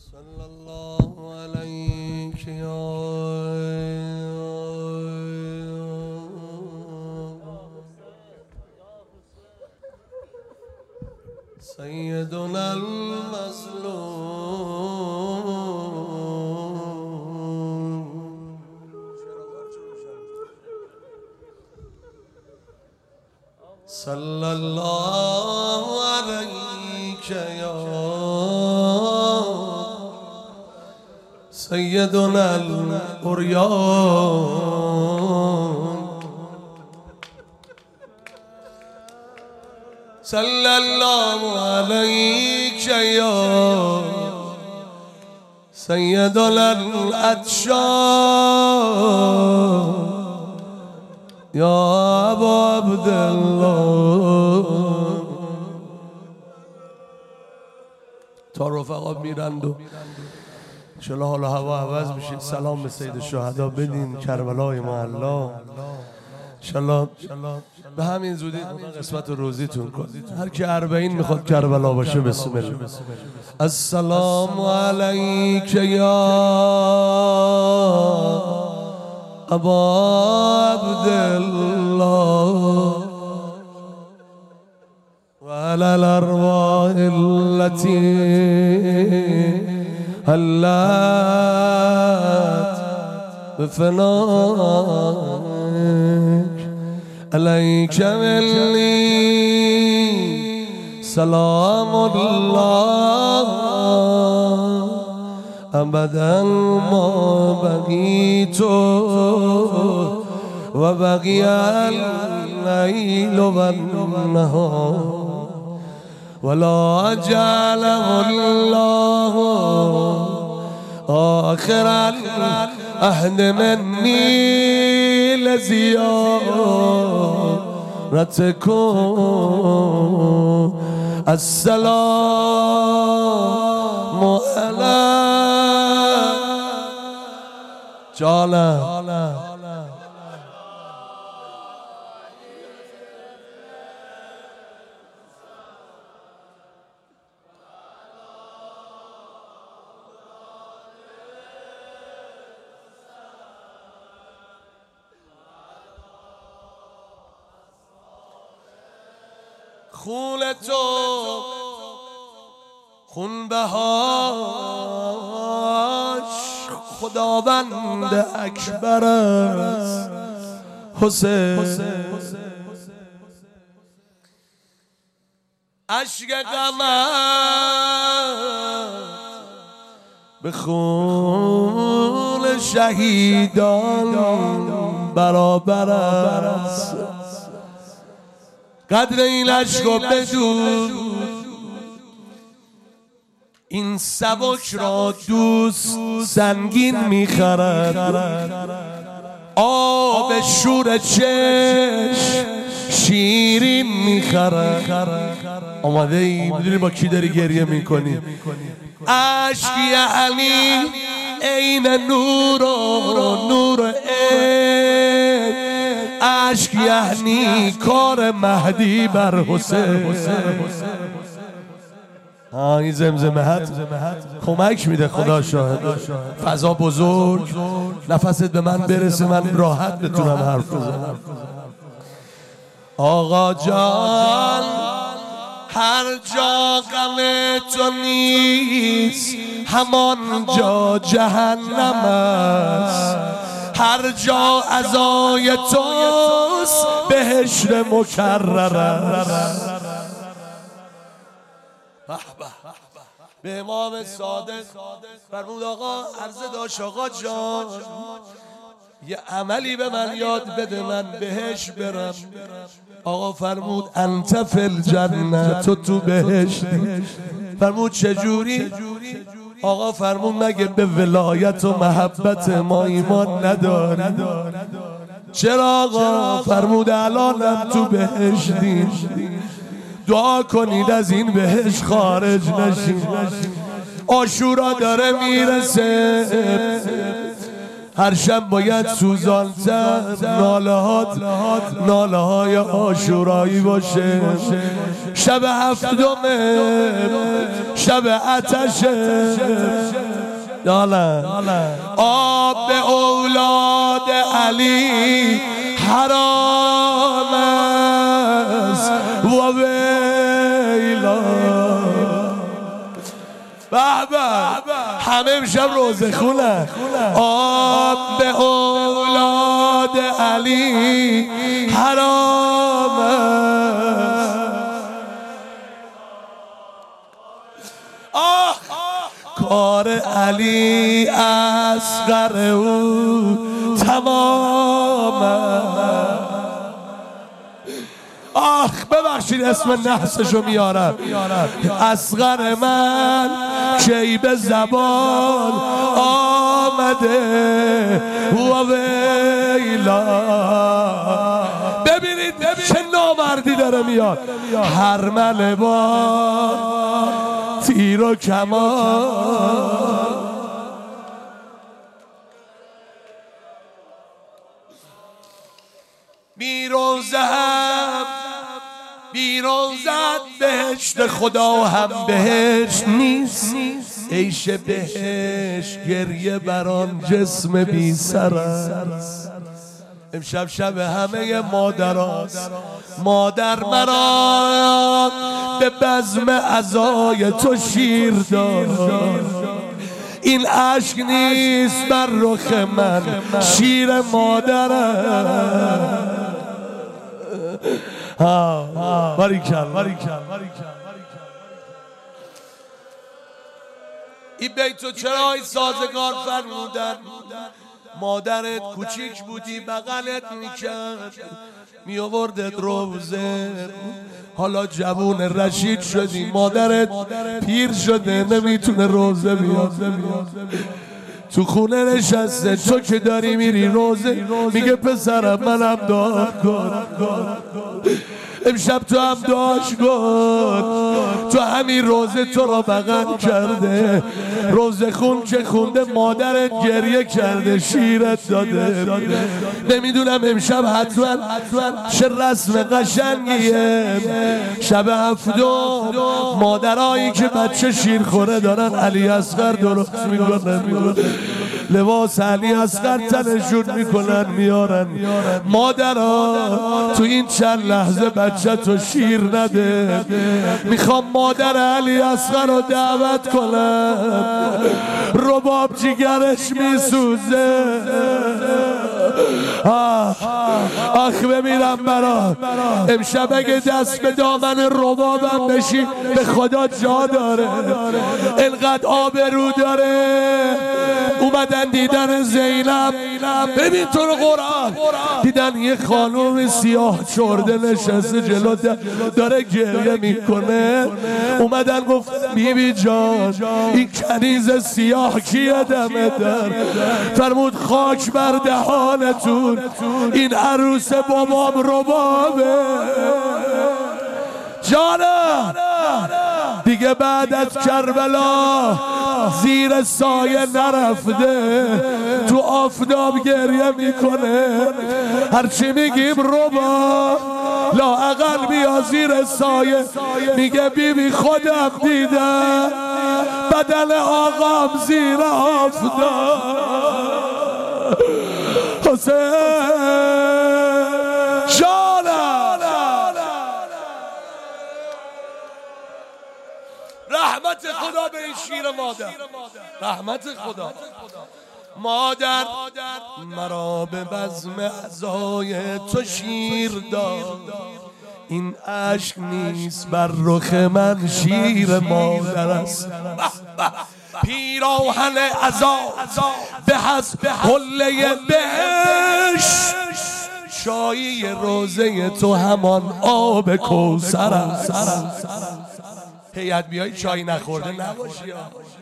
صلى الله عليك يا سيدنا المظلوم صلى الله عليك يا سيدنا العريان صلى الله عليك يا سيدنا العطشان يا أبا عبد الله. تا رفقا میرند و انشالله حال و هوا عوض بشه. سلام به سید الشهدا بدین کربلای معلا. انشالله به همین زودی قسمت روزیتون کنید. هر کی 40 میخواد کربلا باشه بسم الله. السلام علیک یا ابا عبدالله و علی الارواح التي هلت بفنائك عليك مني سلام الله أبدا ما بقيت وبقي الليل والنهار ولا جعله الله آخر العهد مني لزيارتكم. السلام على جانا خون تو خون بهاش خداوند اکبر است حسین. اشک غمت به خون شهیدان برابر است. قدر این عشق بدون این سبک را دوست سنگین میخرد. آب شور چشم شیرین میخرد. آماده ای؟ میدونی با کی داری گریه میکنی؟ عشق یعنی عین نور و نور عشق یعنی کار مهدی بر حسین. این زمزمهت کمک میده. خدا شاهد. فضا بزرگ، نفست به من برسه من راحت بتونم حرف بزنم. آقا جان هر جا غم تو نیست همان جا جهنم است. هر جا عزای توست بهشت مکرر است. به امام صادق فرمود آقا عرضه داشت آقا جان یه عملی به من یاد بده من بهش برم. آقا فرمود انت فی الجنه، تو بهشتی. فرمود چجوری؟ آقا فرمود مگه به ولایت و محبت ما ایمان نداری؟ چرا آقا؟ فرمود الانم تو بهشتی. دعا کنید از این بهش خارج نشین. عاشورا داره میرسه، هر شب باید سوزانتر ناله های عاشورایی باشه. شب هفتم شب آتشه، آب اولاد علی حرام است و ویلا. همه امشب روزه خونن. آب اولاد علی حرام است. کار علی اصغر او تمام. ببخشید اسم نحسشو میارم. اصغر من کی به زبان آمده و ویلا. ببینید چه نامردی داره میاد. هرمله با تیر و کمان. بیرون زد بهشت خدا هم بهشت نیست. عیش بهشت گریه بران جسم بی سر است. امشب شب همه مادراست. مادر مرا به بزم عزای تو شیر داد. این عشق نیست بر رخ من شیر مادرم. باریکل. این بیتو چرا این سازگار فرمودن؟ مادرت کوچیک بودی بغلت میکرد میآوردت روزه. حالا جوون رشید شدی مادرت پیر شده نمیتونه روزه بیاد. تو خونه نشسته تو که داری میری روزه میگه پسرم منم دعا کن. امشب تو هم دعاش کن. تو همین روزه تو را بغل کرده. روزه خون که خونده مادرت گریه کرده شیرت داده. نمیدونم امشب حتما چه رسم قشنگیه. شب هفتم مادرایی که بچه شیر خوره دارن علی اصغر درست میکنن. لباس علی اصغر تنشون میکنن میارن. مادرها تو این چند لحظه بچه تو شیر نده. میخوام مادر علی اصغر رو دعوت کنم. رباب جیگرش میسوزه. آخ بمیرم برا. امشب اگه دست به دامن ربابم بشی به خدا جا داره. انقدر آبرو داره. اومدن دیدن زینب. ببین تو رو قرآن دیدن یه خانوم سیاه چرده نشسته جلو داره گریه میکنه. اومدن گفت بیبی جان این کنیز سیاه کیه دمه در؟ فرمود خاک بر دهانتون این عروس بابام ربابه. جانم دیگه بعد از کربلا زیر سایه نرفته. تو آفتاب گریه میکنه. هرچی میگیم رباب لااقل بیا زیر سایه. میگه بیبی خودم دیدم بدن آقام زیر آفتاب. حسین جانم رحمت خدا به این شیر مادر. رحمت خدا. مادر مرا به بزم عزای تو شیر داد. این عشق نیست بر رخ من شیر مادر است. پیراهن عزا به حسب حله بهشت. شایی روزه تو همان آب کوثر است. هیئت بیایی چای نخورده نباشی.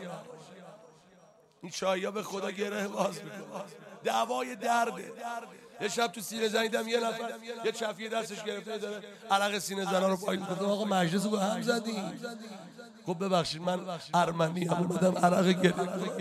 این چایی ها به خدا گره باز میکنه. دعوای درده. یه شب تو سینه زن دیدم یه نفر یه چفیه دستش گرفته داره عرق سینه زنا رو پایین می‌کنه. آقا مجلس رو هم زدیم. خب ببخشید من ارمنی هم اومدم عرق گرفت.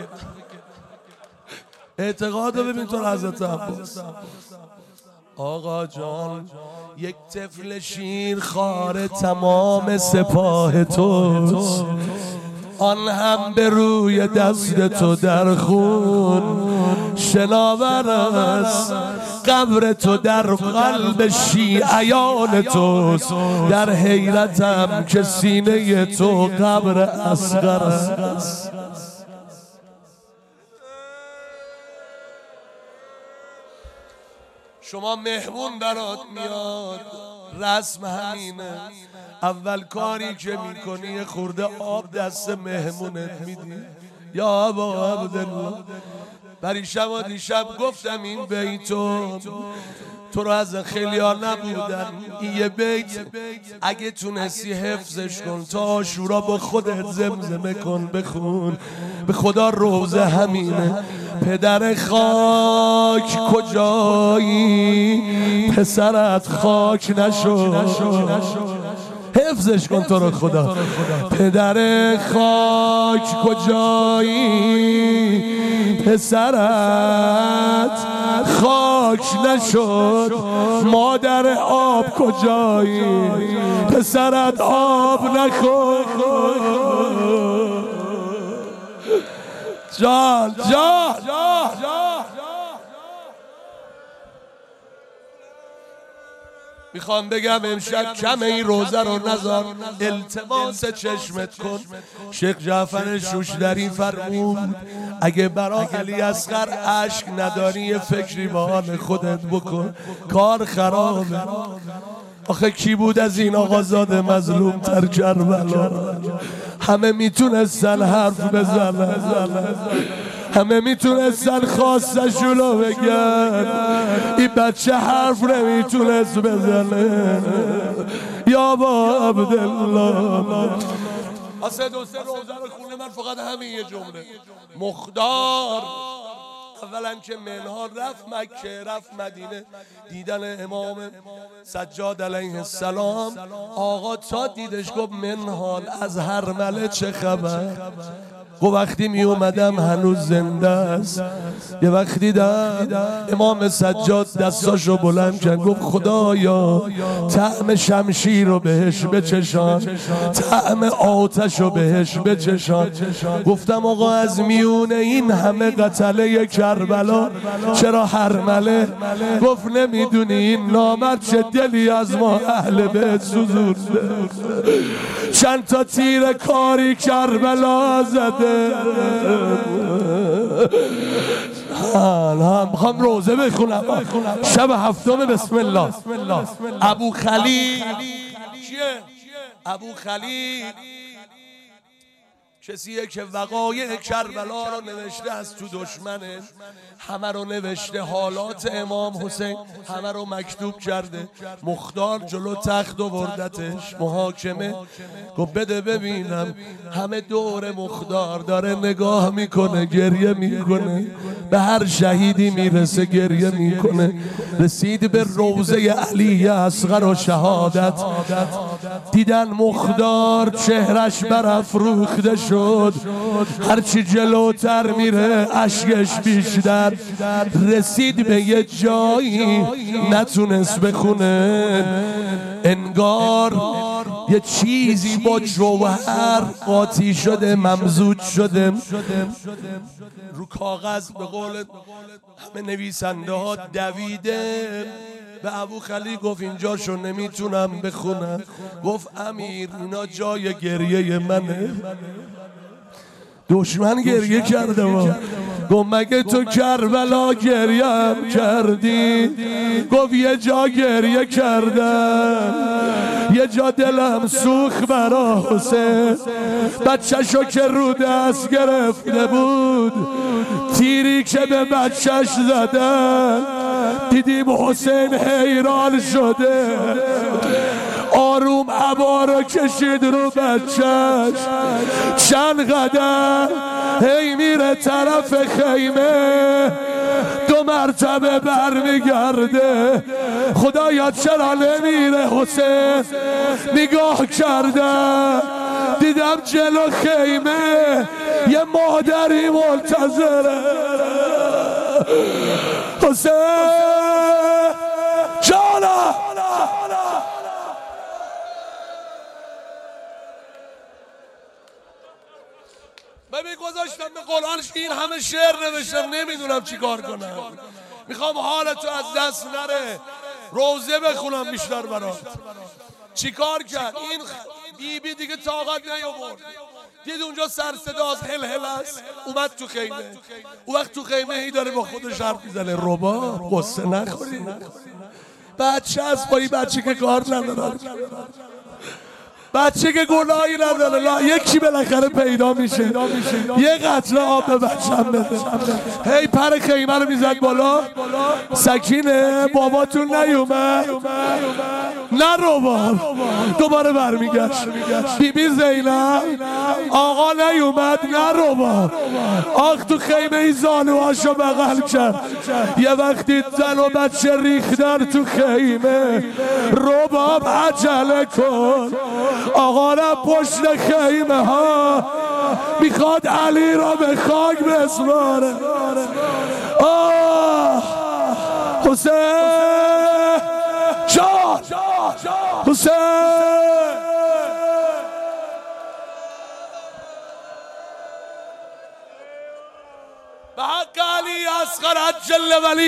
اعتقاد رو ببین تو حضرت عباس. آقا جان یک طفل شیر خوار تمام سپاه توست. آن هم به روی دست تو در خون شناور است. قبر تو در قلب شیعیان توست، در حیرتم که سینه تو قبر اصغر است. شما مهمون برات میاد، رسم همینه، اول کاری که میکنی خورده آب دست مهمونت میدی. یا ابا عبدالله، پریشب و دیشب گفتم این بیتو تو رو از خیلی ها نبودن، این یه بیت اگه تونستی حفظش کن تا عاشورا با خودت زمزمه کن، بخون. به خدا روزه همینه. پدر خاک کجایی پسرت خاک نشو، حفظش کن تو رو خدا. پدر خاک کجایی پسرت خاک نشد، مادر آب کجایی پسرت آب نخور. جان جان میخوام بگم امشب کم این روزه رو نذار، التماس چشمت کن. شیخ جعفر شوشتری فرمود اگه برا علی اصغر اشک نداری یه فکری با آن خودت بکن، کار خرابه. آخه کی بود از این آقازاد مظلوم تر کربلا؟ همه میتونستن حرف بزنن، همه میتونستن خواستشونو بگن، این بچه حرف نمیتونست بزنه. یا با عبدالله آسه دو سه روزه رو خونه من فقط همین یه جمله. مختار اولا که منهال رفت مکه، رفت مدینه، دیدن امام سجاد علیه السلام. آقا تا دیدش گفت منهال از هرمله چه خبر؟ گفت وقتی می اومدم هنوز زنده است. یه وقت دیدم امام سجاد دستاشو بلند کرد، گفت خدایا طعم شمشیر رو بهش بچشان، طعم آتش رو بهش بچشان. گفتم آقا از میونه این همه قتله کربلا چرا هرمله؟ گفت نمیدونی این نامرد چه دلی از ما اهل بیت سوزونده، چند تا تیر کاری کربلا زده. میخوام روزه بخونم شب هفتم. بسم الله. ابو خلیل کیه؟ ابو خلیل کسیه که وقایع کربلا رو نوشته از تو دشمنش، همه رو نوشته، حالات امام حسین همه رو مکتوب کرده. مختار جلو تخت آوردتش محاکمه، گفت بده ببینم. همه دور مختار داره نگاه میکنه، گریه میکنه، به هر شهیدی میرسه گریه میکنه. رسید به روزه علی اصغر و شهادت، دیدن مختار چهرش برافروخته شد، هرچی جلوتر میره اشکش بیشتر. رسید به یه جایی نتونست بخونه، انگار یه چیزی با جوهر قاطی شده، ممزوج شده. رو کاغذ به قول همه نویسنده ها دویده. به ابو خلیل گفت اینجاشو نمیتونم بخونم. گفت امیر اینا جای گریه منه. دشمن گریه کرده و گفت مگه تو کربلا گریه هم کردی؟ گفت یه جا گریه کردم، یه جا دلم سوخ برا حسین، بچه‌شو که رو دست گرفته بود، تیری که به بچه‌ش زدن، دیدیم حسین حیران شده، آروم عبا رو کشید رو بچه‌ش، چند قدم هی میره طرف خیمه، 2 مرتبه برمیگرده. خدایا چرا نمیره حسین؟ نگاه کردم دیدم جلو خیمه یه مادری منتظره. حسین جانا گذاشتم به قرآنش این همه شعر نوشتم نمیدونم چی کار کنم. میخوام حالتو از دست نره، روزه بخونم بیشتر برات. چی کار کرد؟ این بیبی دیگه طاقت نیاورد، دید اونجا سر صداست، هل هل است، اومد تو خیمه. اون وقت تو خیمه هی داره با خودش حرف میزنه، رباب قصه نخوری، بچه هست با این بچه که کار نداره، بچه که گناهی نداره، لا یکی بالاخره پیدا میشه یه قطره آب به بچه‌م بده. هی پر خیمه رو میزد بالا. سکینه باباتون نیومد؟ نه رباب. دوباره برمیگشت. بیبی زینب آقا نیومد؟ نه رباب. آخ تو خیمه ای زانوهاشو بغل کرد. یه وقتی زن و بچه ریختن تو خیمه، رباب عجله کن، آقا را پشت خیمه ها میخواد علی را به خاک بسپاره. آه حسین جان، حسین به حق علی اصغر عجل ولی